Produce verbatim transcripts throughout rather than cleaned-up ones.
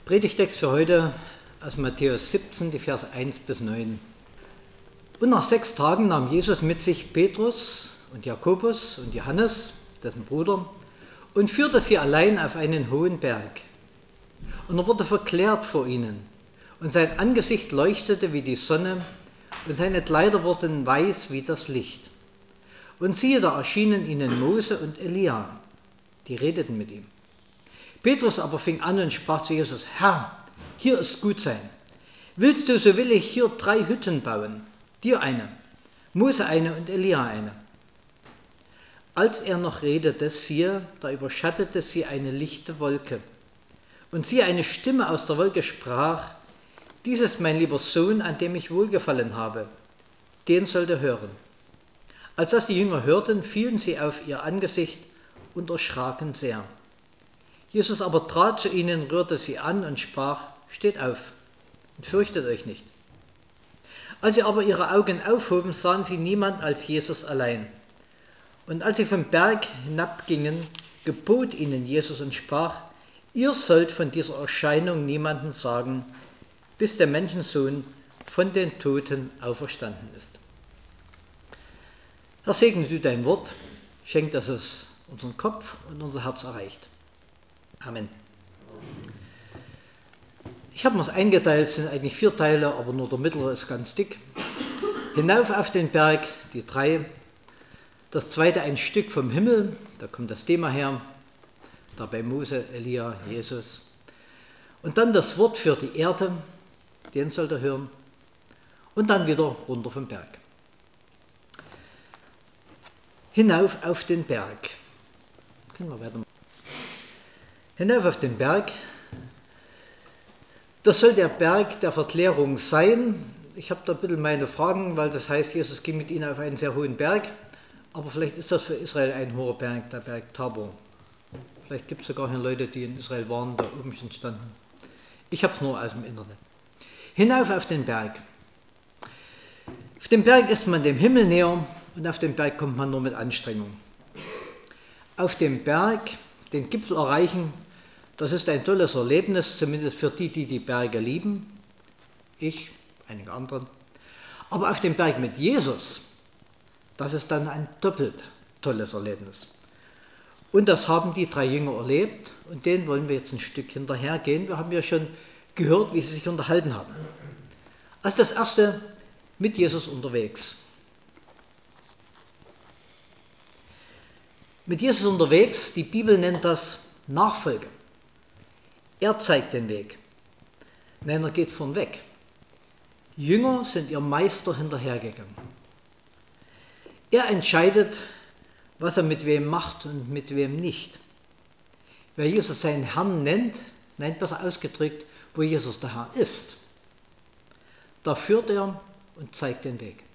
Predigtext für heute aus Matthäus siebzehn, die Verse eins bis neun. Und nach sechs Tagen nahm Jesus mit sich Petrus und Jakobus und Johannes, dessen Bruder, und führte sie allein auf einen hohen Berg. Und er wurde verklärt vor ihnen, und sein Angesicht leuchtete wie die Sonne, und seine Kleider wurden weiß wie das Licht. Und siehe, da erschienen ihnen Mose und Elia, die redeten mit ihm. Petrus aber fing an und sprach zu Jesus: Herr, hier ist gut sein. Willst du, so will ich hier drei Hütten bauen, dir eine, Mose eine und Elia eine. Als er noch redete, siehe, da überschattete sie eine lichte Wolke. Und siehe, eine Stimme aus der Wolke sprach: Dies ist mein lieber Sohn, an dem ich wohlgefallen habe. Den sollt ihr hören. Als das die Jünger hörten, fielen sie auf ihr Angesicht und erschraken sehr. Jesus aber trat zu ihnen, rührte sie an und sprach: Steht auf und fürchtet euch nicht. Als sie aber ihre Augen aufhoben, sahen sie niemand als Jesus allein. Und als sie vom Berg hinabgingen, gebot ihnen Jesus und sprach: Ihr sollt von dieser Erscheinung niemanden sagen, bis der Menschensohn von den Toten auferstanden ist. Herr, segne du dein Wort, schenk, dass es unseren Kopf und unser Herz erreicht. Amen. Ich habe mir es eingeteilt, es sind eigentlich vier Teile, aber nur der mittlere ist ganz dick. Hinauf auf den Berg, die drei. Das zweite, ein Stück vom Himmel, da kommt das Thema her. Dabei Mose, Elia, Jesus. Und dann das Wort für die Erde, den sollt ihr hören. Und dann wieder runter vom Berg. Hinauf auf den Berg. Können wir weitermachen. Hinauf auf den Berg. Das soll der Berg der Verklärung sein. Ich habe da ein bisschen meine Fragen, weil das heißt, Jesus ging mit ihnen auf einen sehr hohen Berg. Aber vielleicht ist das für Israel ein hoher Berg, der Berg Tabor. Vielleicht gibt es sogar hier Leute, die in Israel waren, da oben schon standen. Ich habe es nur aus dem Internet. Hinauf auf den Berg. Auf dem Berg ist man dem Himmel näher und auf den Berg kommt man nur mit Anstrengung. Auf dem Berg den Gipfel erreichen, das ist ein tolles Erlebnis, zumindest für die, die die Berge lieben. Ich, einige andere. Aber auf dem Berg mit Jesus, das ist dann ein doppelt tolles Erlebnis. Und das haben die drei Jünger erlebt und denen wollen wir jetzt ein Stück hinterhergehen. Wir haben ja schon gehört, wie sie sich unterhalten haben. Als das erste, mit Jesus unterwegs. Mit Jesus unterwegs, die Bibel nennt das Nachfolge. Er zeigt den Weg. Nein, er geht vorn weg. Jünger sind ihr Meister hinterhergegangen. Er entscheidet, was er mit wem macht und mit wem nicht. Wer Jesus seinen Herrn nennt, nein, besser ausgedrückt, wo Jesus der Herr ist, da führt er und zeigt den Weg.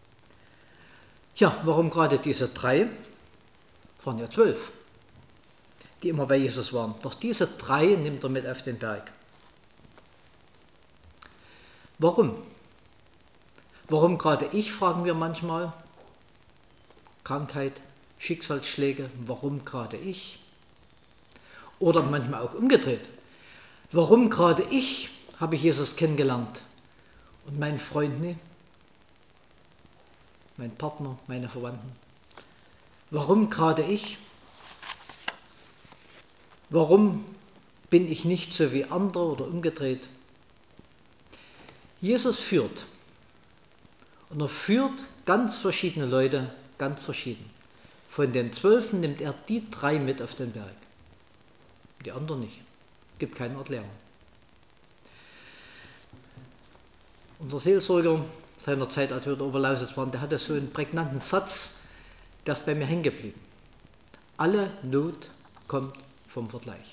Ja, warum gerade diese drei? Waren ja zwölf, die immer bei Jesus waren. Doch diese drei nimmt er mit auf den Berg. Warum? Warum gerade ich, fragen wir manchmal. Krankheit, Schicksalsschläge, warum gerade ich? Oder manchmal auch umgedreht. Warum gerade ich habe ich Jesus kennengelernt und mein Freund nicht? Mein Partner, meine Verwandten. Warum gerade ich? Warum bin ich nicht so wie andere oder umgedreht? Jesus führt. Und er führt ganz verschiedene Leute, ganz verschieden. Von den Zwölfen nimmt er die drei mit auf den Berg. Die anderen nicht. Gibt keine Erklärung. Unser Seelsorger seiner Zeit, als wir in der Oberlausitz waren, der hatte so einen prägnanten Satz, der ist bei mir hängen geblieben. Alle Not kommt vom Vergleich.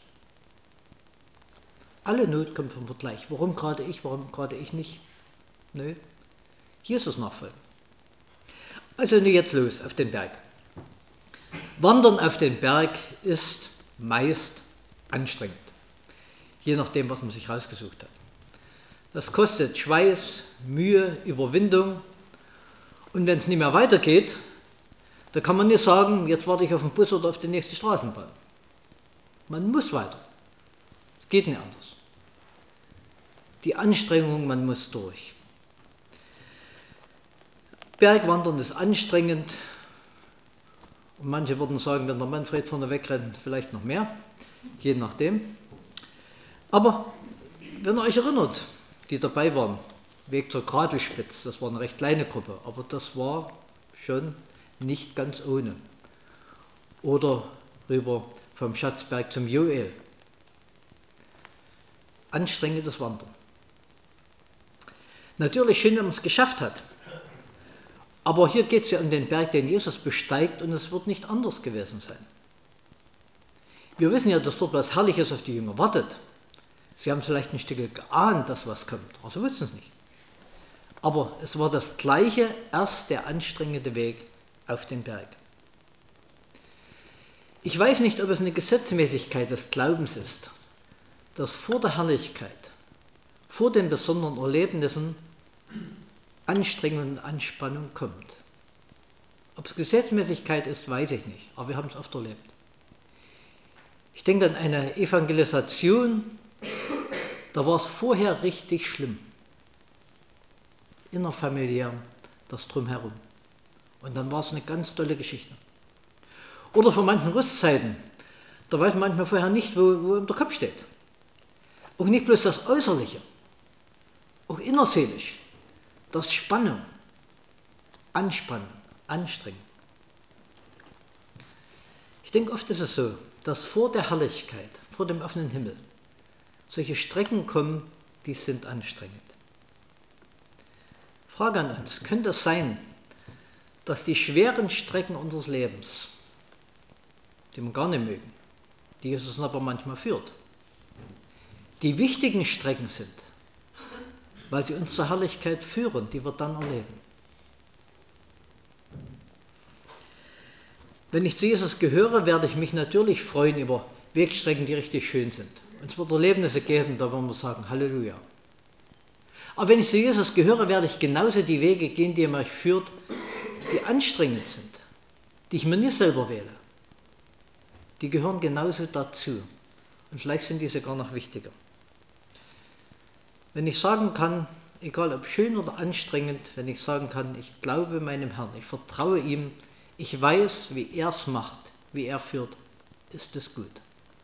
Alle Not kommt vom Vergleich. Warum gerade ich, warum gerade ich nicht? Nö, Jesus nachfolgen. Also nun jetzt los auf den Berg. Wandern auf den Berg ist meist anstrengend, je nachdem, was man sich rausgesucht hat. Das kostet Schweiß, Mühe, Überwindung. Und wenn es nicht mehr weitergeht, da kann man nicht sagen, jetzt warte ich auf den Bus oder auf die nächste Straßenbahn. Man muss weiter. Es geht nicht anders. die Anstrengung, man muss durch. Bergwandern ist anstrengend. Und manche würden sagen, wenn der Manfred vorne wegrennt, vielleicht noch mehr, je nachdem. Aber wenn ihr euch erinnert, die dabei waren, Weg zur Gradelspitz, das war eine recht kleine Gruppe, aber das war schon nicht ganz ohne. Oder rüber vom Schatzberg zum Joel. Anstrengendes Wandern. Natürlich schön, wenn man es geschafft hat. Aber hier geht es ja um den Berg, den Jesus besteigt, und es wird nicht anders gewesen sein. Wir wissen ja, dass dort was Herrliches auf die Jünger wartet. Sie haben vielleicht ein Stück geahnt, dass was kommt, aber sie wussten es nicht. Aber es war das gleiche, erst der anstrengende Weg auf den Berg. Ich weiß nicht, ob es eine Gesetzmäßigkeit des Glaubens ist, dass vor der Herrlichkeit, vor den besonderen Erlebnissen Anstrengung und Anspannung kommt. Ob es Gesetzmäßigkeit ist, weiß ich nicht, aber wir haben es oft erlebt. Ich denke an eine Evangelisation, da war es vorher richtig schlimm. Innerfamiliär, das Drumherum. Und dann war es eine ganz tolle Geschichte. Oder von manchen Rüstzeiten, da weiß man manchmal vorher nicht, wo, wo der Kopf steht. Auch nicht bloß das Äußerliche, auch innerseelisch. Das Spannung, Anspannung, Anstrengung. Ich denke, oft ist es so, dass vor der Herrlichkeit, vor dem offenen Himmel, solche Strecken kommen, die sind anstrengend. Frage an uns, könnte es sein, dass die schweren Strecken unseres Lebens, die wir gar nicht mögen, die Jesus aber manchmal führt, die wichtigen Strecken sind, weil sie uns zur Herrlichkeit führen, die wir dann erleben. Wenn ich zu Jesus gehöre, werde ich mich natürlich freuen über Wegstrecken, die richtig schön sind. Und es wird Erlebnisse geben, da werden wir sagen, Halleluja. Aber wenn ich zu Jesus gehöre, werde ich genauso die Wege gehen, die er mich führt, die anstrengend sind, die ich mir nicht selber wähle. Die gehören genauso dazu. Und vielleicht sind die sogar noch wichtiger. Wenn ich sagen kann, egal ob schön oder anstrengend, wenn ich sagen kann, ich glaube meinem Herrn, ich vertraue ihm, ich weiß, wie er es macht, wie er führt, ist es gut.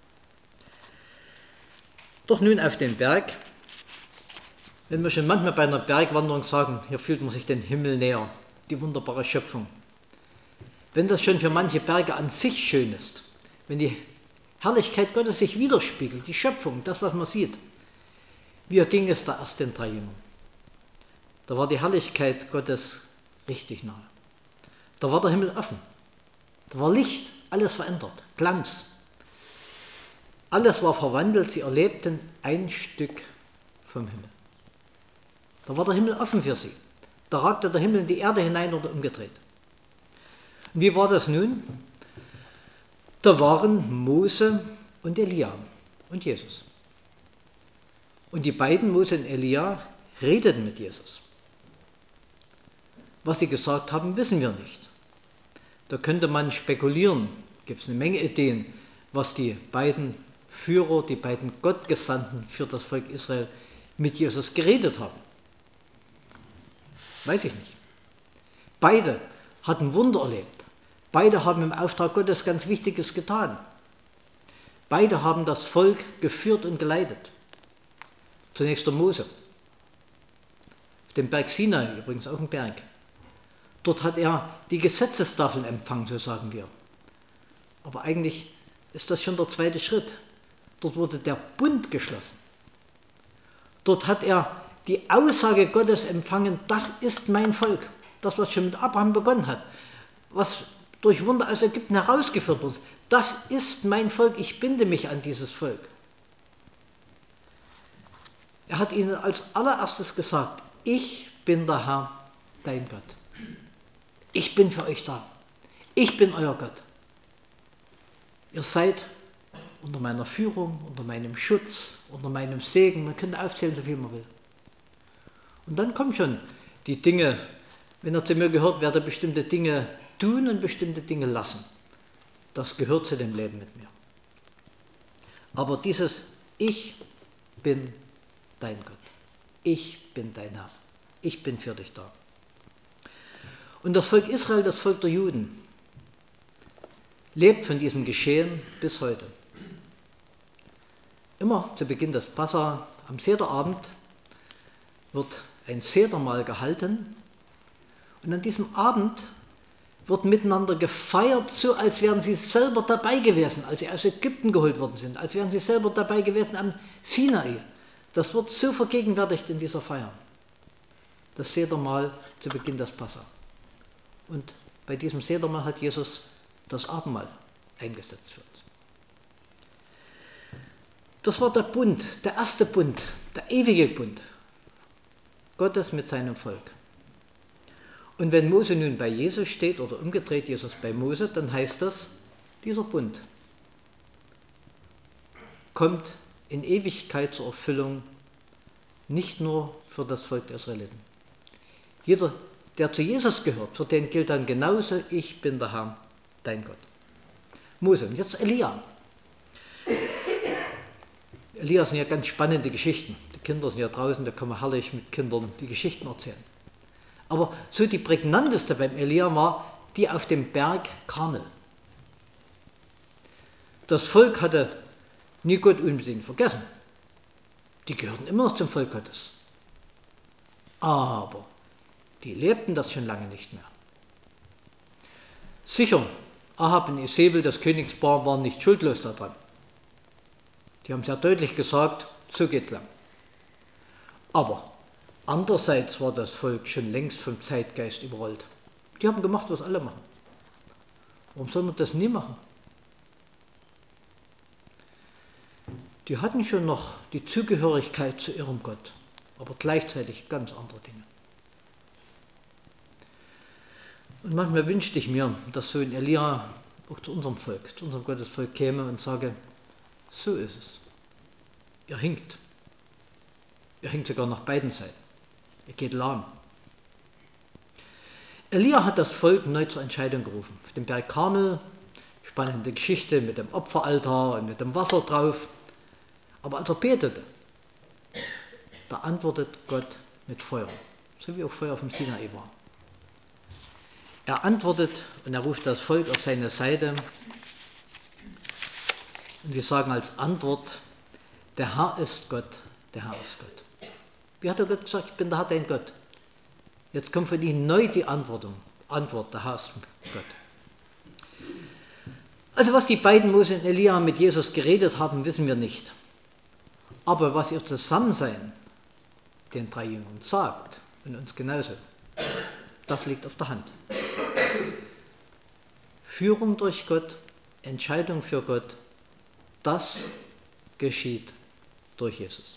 Doch nun auf den Berg. Wenn wir schon manchmal bei einer Bergwanderung sagen, hier fühlt man sich den Himmel näher, die wunderbare Schöpfung. Wenn das schon für manche Berge an sich schön ist, wenn die Herrlichkeit Gottes sich widerspiegelt, die Schöpfung, das, was man sieht. Wie ging es da erst den drei Jüngern? Da war die Herrlichkeit Gottes richtig nahe. Da war der Himmel offen. Da war Licht, alles verändert, Glanz. Alles war verwandelt, sie erlebten ein Stück vom Himmel. Da war der Himmel offen für sie. Da ragte der Himmel in die Erde hinein oder umgedreht. Und wie war das nun? Da waren Mose und Elia und Jesus. Und die beiden, Mose und Elia, redeten mit Jesus. Was sie gesagt haben, wissen wir nicht. Da könnte man spekulieren, gibt es eine Menge Ideen, was die beiden Führer, die beiden Gottgesandten für das Volk Israel mit Jesus geredet haben. Weiß ich nicht. Beide hatten Wunder erlebt. Beide haben im Auftrag Gottes ganz Wichtiges getan. Beide haben das Volk geführt und geleitet. Zunächst der Mose. Auf dem Berg Sinai, übrigens auch ein Berg. Dort hat er die Gesetzestafeln empfangen, so sagen wir. Aber eigentlich ist das schon der zweite Schritt. Dort wurde der Bund geschlossen. Dort hat er die Aussage Gottes empfangen, das ist mein Volk. Das, was schon mit Abraham begonnen hat. Was durch Wunder aus Ägypten herausgeführt wurde. Das ist mein Volk, ich binde mich an dieses Volk. Er hat ihnen als allererstes gesagt, ich bin der Herr, dein Gott. Ich bin für euch da. Ich bin euer Gott. Ihr seid unter meiner Führung, unter meinem Schutz, unter meinem Segen. Man könnte aufzählen, so viel man will. Und dann kommen schon die Dinge, wenn er zu mir gehört, werde bestimmte Dinge tun und bestimmte Dinge lassen. Das gehört zu dem Leben mit mir. Aber dieses Ich bin dein Gott. Ich bin dein Herr. Ich bin für dich da. Und das Volk Israel, das Volk der Juden, lebt von diesem Geschehen bis heute. Immer zu Beginn des Passa, am Sederabend, wird ein Sedermahl gehalten. Und an diesem Abend wird miteinander gefeiert, so als wären sie selber dabei gewesen, als sie aus Ägypten geholt worden sind, als wären sie selber dabei gewesen am Sinai. Das wird so vergegenwärtigt in dieser Feier. Das Sedermahl zu Beginn des Passa. Und bei diesem Sedermahl hat Jesus das Abendmahl eingesetzt für uns. Das war der Bund, der erste Bund, der ewige Bund Gottes mit seinem Volk. Und wenn Mose nun bei Jesus steht oder umgedreht Jesus bei Mose, dann heißt das, dieser Bund kommt in Ewigkeit zur Erfüllung, nicht nur für das Volk der Israeliten. Jeder, der zu Jesus gehört, für den gilt dann genauso, ich bin der Herr, dein Gott. Mose, und jetzt Elia. Elia sind ja ganz spannende Geschichten. Die Kinder sind ja draußen, da kann man herrlich mit Kindern die Geschichten erzählen. Aber so die prägnanteste beim Elia war die auf dem Berg Karmel. Das Volk hatte nie Gott unbedingt vergessen. Die gehörten immer noch zum Volk Gottes. Aber die lebten das schon lange nicht mehr. Sicher, Ahab und Isabel, das Königspaar, waren nicht schuldlos daran. Die haben sehr deutlich gesagt, so geht's lang. Aber andererseits war das Volk schon längst vom Zeitgeist überrollt. Die haben gemacht, was alle machen. Warum soll man das nie machen? Die hatten schon noch die Zugehörigkeit zu ihrem Gott, aber gleichzeitig ganz andere Dinge. Und manchmal wünschte ich mir, dass so ein Elia auch zu unserem Volk, zu unserem Gottesvolk käme und sage, so ist es. Ihr hinkt. Ihr hinkt sogar nach beiden Seiten. Ihr geht lahm. Elia hat das Volk neu zur Entscheidung gerufen. Auf dem Berg Karmel, spannende Geschichte mit dem Opferaltar und mit dem Wasser drauf. Aber als er betete, da antwortet Gott mit Feuer, so wie auch Feuer vom Sinai war. Er antwortet und er ruft das Volk auf seine Seite. Und sie sagen als Antwort, der Herr ist Gott, der Herr ist Gott. Wie hat der Gott gesagt, ich bin der Herr, dein Gott. Jetzt kommt von ihnen neu die Antwort, Antwort, der Herr ist Gott. Also was die beiden Mose und Elia mit Jesus geredet haben, wissen wir nicht. Aber was ihr Zusammensein den drei Jüngern sagt, und uns genauso, das liegt auf der Hand. Führung durch Gott, Entscheidung für Gott, das geschieht durch Jesus.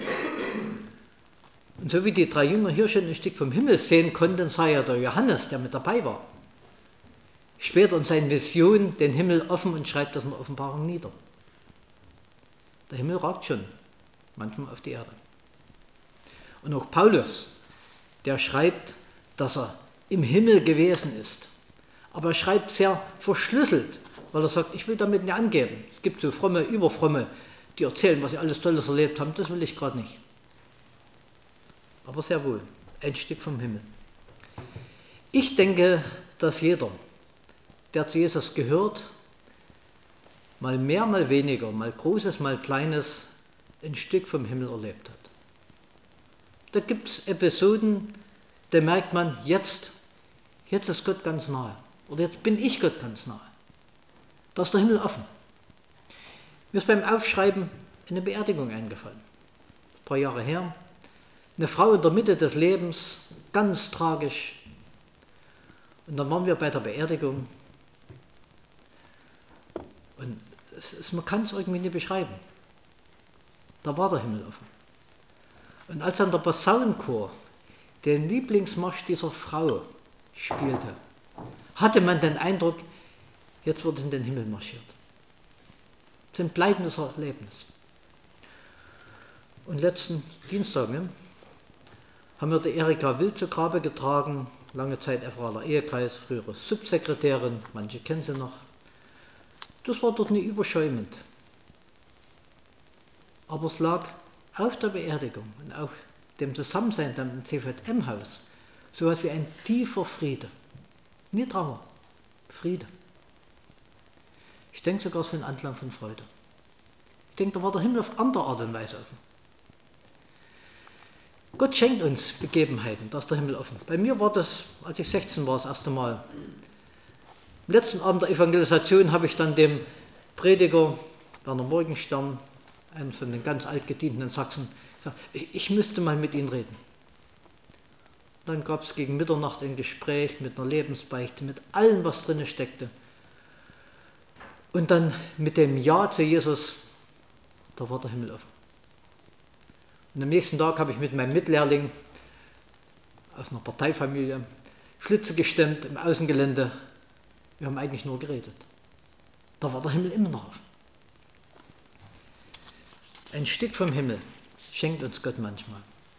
Und so wie die drei Jünger hier schon ein Stück vom Himmel sehen konnten, sah ja der Johannes, der mit dabei war, später in seinen Visionen den Himmel offen und schreibt das in der Offenbarung nieder. Der Himmel ragt schon manchmal auf die Erde. Und auch Paulus, der schreibt, dass er im Himmel gewesen ist. Aber er schreibt sehr verschlüsselt, weil er sagt, ich will damit nicht angeben. Es gibt so fromme, überfromme, die erzählen, was sie alles Tolles erlebt haben. Das will ich gerade nicht. Aber sehr wohl, ein Stück vom Himmel. Ich denke, dass jeder, der zu Jesus gehört, mal mehr, mal weniger, mal Großes, mal Kleines, ein Stück vom Himmel erlebt hat. Da gibt es Episoden, da merkt man, jetzt, jetzt ist Gott ganz nahe. Oder jetzt bin ich Gott ganz nahe. Da ist der Himmel offen. Mir ist beim Aufschreiben eine Beerdigung eingefallen. Ein paar Jahre her. Eine Frau in der Mitte des Lebens, ganz tragisch. Und dann waren wir bei der Beerdigung. Und es ist, man kann es irgendwie nicht beschreiben. Da war der Himmel offen. Und als dann der Posaunenchor den Lieblingsmarsch dieser Frau spielte, hatte man den Eindruck, jetzt wird in den Himmel marschiert. Das ist ein bleibendes Erlebnis. Und letzten Dienstag ne, haben wir die Erika Wild zu Grabe getragen, lange Zeit F R L Ehekreis, frühere Subsekretärin, manche kennen sie noch. Das war dort nicht überschäumend. Aber es lag auf der Beerdigung und auch dem Zusammensein im C V M-Haus, so etwas wie ein tiefer Friede. Nie Trauer, Friede. Ich denke sogar so ein Anklang von Freude. Ich denke, da war der Himmel auf andere Art und Weise offen. Gott schenkt uns Begebenheiten, da ist der Himmel offen. Bei mir war das, als ich sechzehn war, das erste Mal. Am letzten Abend der Evangelisation habe ich dann dem Prediger Werner Morgenstern, einen von den ganz altgedienten in Sachsen, gesagt, ich, ich müsste mal mit Ihnen reden. Dann gab es gegen Mitternacht ein Gespräch mit einer Lebensbeichte, mit allem, was drin steckte. Und dann mit dem Ja zu Jesus, da war der Himmel offen. Und am nächsten Tag habe ich mit meinem Mitlehrling aus einer Parteifamilie Schlitze gestemmt im Außengelände. Wir haben eigentlich nur geredet. Da war der Himmel immer noch offen. Ein Stück vom Himmel schenkt uns Gott manchmal.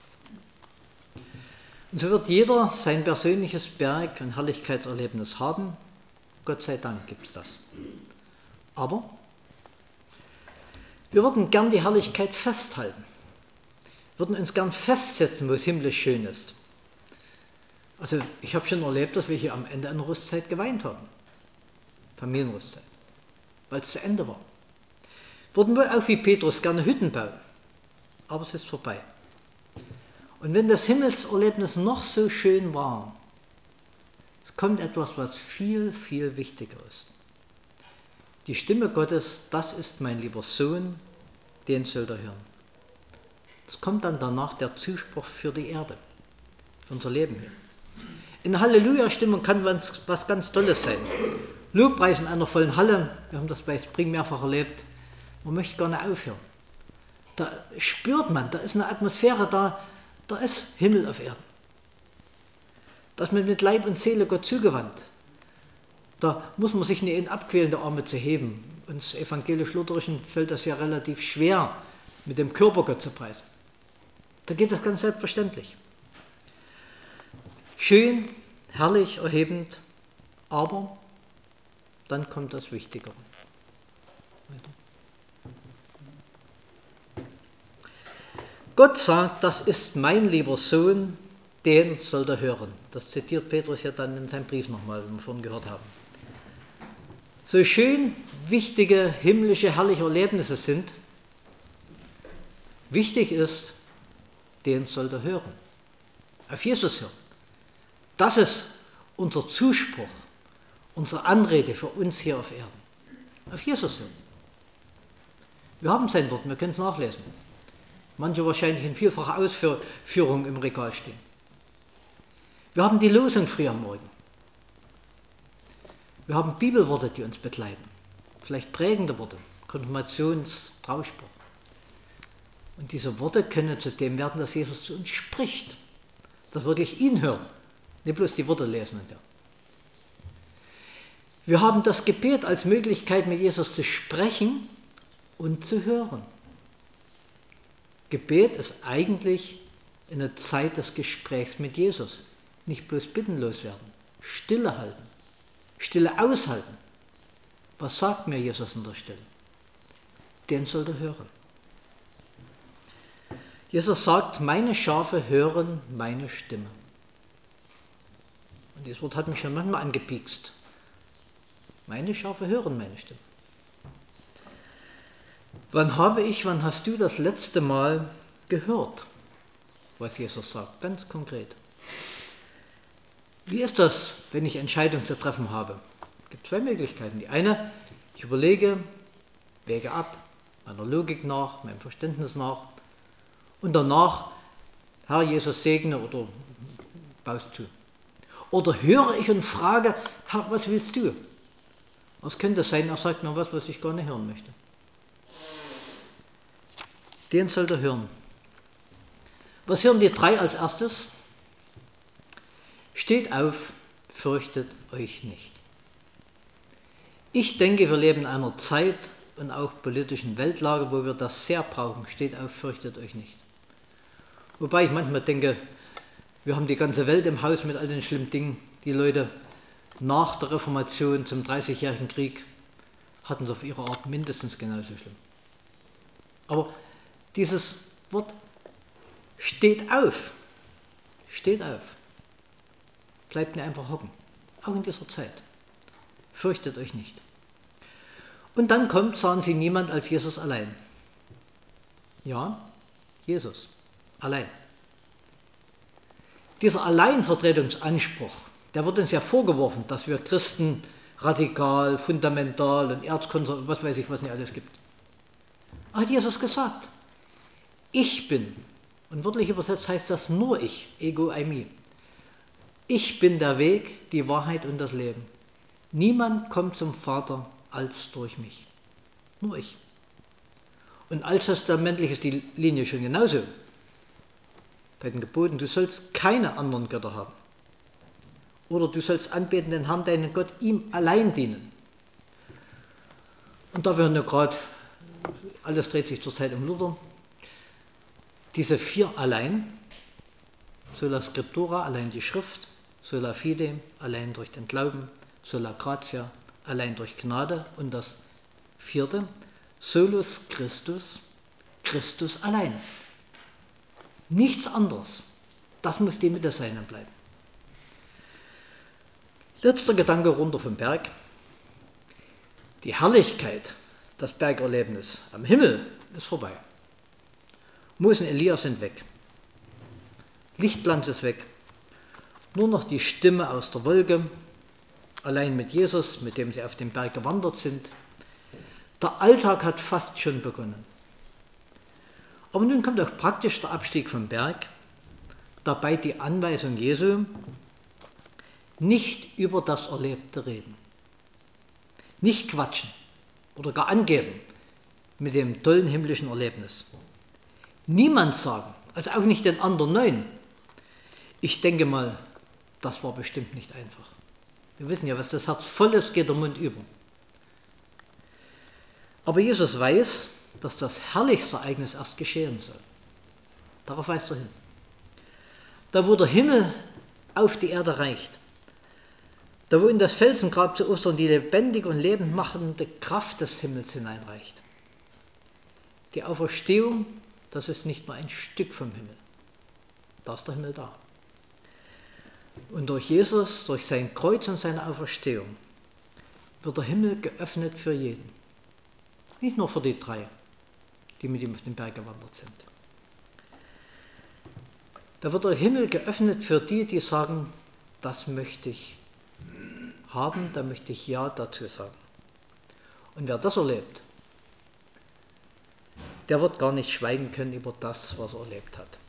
Und so wird jeder sein persönliches Berg- und Herrlichkeitserlebnis haben. Gott sei Dank gibt es das. Aber wir würden gern die Herrlichkeit festhalten. Würden uns gern festsetzen, wo es himmlisch schön ist. Also ich habe schon erlebt, dass wir hier am Ende einer Rüstzeit geweint haben. Familienrüstzeit. Weil es zu Ende war. Würden wohl auch wie Petrus gerne Hütten bauen. Aber es ist vorbei. Und wenn das Himmelserlebnis noch so schön war, es kommt etwas, was viel, viel wichtiger ist. Die Stimme Gottes, das ist mein lieber Sohn, den sollt ihr hören. Es kommt dann danach der Zuspruch für die Erde, für unser Leben hier. In der Halleluja-Stimmung kann was, was ganz Tolles sein. Lobpreis in einer vollen Halle, wir haben das bei Spring mehrfach erlebt, man möchte gar nicht aufhören. Da spürt man, da ist eine Atmosphäre da, da ist Himmel auf Erden. Da ist man mit Leib und Seele Gott zugewandt. Da muss man sich nicht in abquälende Arme zu heben. Uns evangelisch-lutherischen fällt das ja relativ schwer, mit dem Körper Gott zu preisen. Da geht das ganz selbstverständlich. Schön, herrlich, erhebend, aber dann kommt das Wichtigere. Weiter. Gott sagt, das ist mein lieber Sohn, den sollt ihr hören. Das zitiert Petrus ja dann in seinem Brief nochmal, wie wir vorhin gehört haben. So schön wichtige, himmlische, herrliche Erlebnisse sind, wichtig ist, den sollt ihr hören. Auf Jesus hören. Das ist unser Zuspruch, unsere Anrede für uns hier auf Erden. Auf Jesus hören. Wir haben sein Wort, wir können es nachlesen. Manche wahrscheinlich in vielfacher Ausführung im Regal stehen. Wir haben die Losung früh am Morgen. Wir haben Bibelworte, die uns begleiten. Vielleicht prägende Worte, Konfirmations-, Trauspruch. Und diese Worte können zu dem werden, dass Jesus zu uns spricht. Dass wir wirklich ihn hören, nicht bloß die Worte lesen. Und ja. Wir haben das Gebet als Möglichkeit, mit Jesus zu sprechen und zu hören. Gebet ist eigentlich eine Zeit des Gesprächs mit Jesus. Nicht bloß bittenlos werden, Stille halten, Stille aushalten. Was sagt mir Jesus in der Stille? Den sollt ihr hören. Jesus sagt, meine Schafe hören meine Stimme. Und dieses Wort hat mich schon manchmal angepiekst. Meine Schafe hören meine Stimme. Wann habe ich, wann hast du das letzte Mal gehört, was Jesus sagt? Ganz konkret. Wie ist das, wenn ich Entscheidungen zu treffen habe? Es gibt zwei Möglichkeiten. Die eine, ich überlege, wäge ab, meiner Logik nach, meinem Verständnis nach und danach, Herr Jesus segne oder baust zu. Oder höre ich und frage, Herr, was willst du? Es könnte sein, er sagt mir was, was ich gar nicht hören möchte. Den sollt ihr hören. Was hören die drei als erstes? Steht auf, fürchtet euch nicht. Ich denke, wir leben in einer Zeit und auch politischen Weltlage, wo wir das sehr brauchen. Steht auf, fürchtet euch nicht. Wobei ich manchmal denke, wir haben die ganze Welt im Haus mit all den schlimmen Dingen. Die Leute nach der Reformation zum dreißigjährigen Krieg hatten es auf ihre Art mindestens genauso schlimm. Aber dieses Wort Steht auf, steht auf. Bleibt nicht einfach hocken, auch in dieser Zeit. Fürchtet euch nicht. Und dann kommt, sahen sie niemand als Jesus allein. Ja, Jesus, allein. Dieser Alleinvertretungsanspruch, der wird uns ja vorgeworfen, dass wir Christen radikal, fundamental und erzkonservativ, was weiß ich, was nicht alles gibt. Hat Jesus gesagt, ich bin, und wörtlich übersetzt heißt das nur ich, ego eimi. Ich bin der Weg, die Wahrheit und das Leben. Niemand kommt zum Vater als durch mich. Nur ich. Und alttestamentlich ist die Linie schon genauso. Bei den Geboten, du sollst keine anderen Götter haben. Oder du sollst anbeten den Herrn, deinen Gott, ihm allein dienen. Und da wir nur gerade, alles dreht sich zurzeit um Luther, diese vier allein, sola scriptura, allein die Schrift, sola fide, allein durch den Glauben, sola gratia, allein durch Gnade und das vierte, solus Christus, Christus allein. Nichts anderes. Das muss die Mitte sein und bleiben. Letzter Gedanke runter vom Berg. Die Herrlichkeit, das Bergerlebnis am Himmel ist vorbei. Mose und Elia sind weg. Lichtglanz ist weg. Nur noch die Stimme aus der Wolke, allein mit Jesus, mit dem sie auf dem Berg gewandert sind. Der Alltag hat fast schon begonnen. Aber nun kommt auch praktisch der Abstieg vom Berg, dabei die Anweisung Jesu, nicht über das Erlebte reden. Nicht quatschen oder gar angeben mit dem tollen himmlischen Erlebnis. Niemand sagen, also auch nicht den anderen neun. Ich denke mal, das war bestimmt nicht einfach. Wir wissen ja, was das Herz voll ist, geht der Mund über. Aber Jesus weiß, dass das herrlichste Ereignis erst geschehen soll. Darauf weist er hin. Da wo der Himmel auf die Erde reicht, da wo in das Felsengrab zu Ostern die lebendig und lebend machende Kraft des Himmels hineinreicht. Die Auferstehung, das ist nicht nur ein Stück vom Himmel. Da ist der Himmel da. Und durch Jesus, durch sein Kreuz und seine Auferstehung, wird der Himmel geöffnet für jeden. Nicht nur für die drei, die mit ihm auf den Berg gewandert sind. Da wird der Himmel geöffnet für die, die sagen, das möchte ich haben, da möchte ich Ja dazu sagen. Und wer das erlebt, der wird gar nicht schweigen können über das, was er erlebt hat.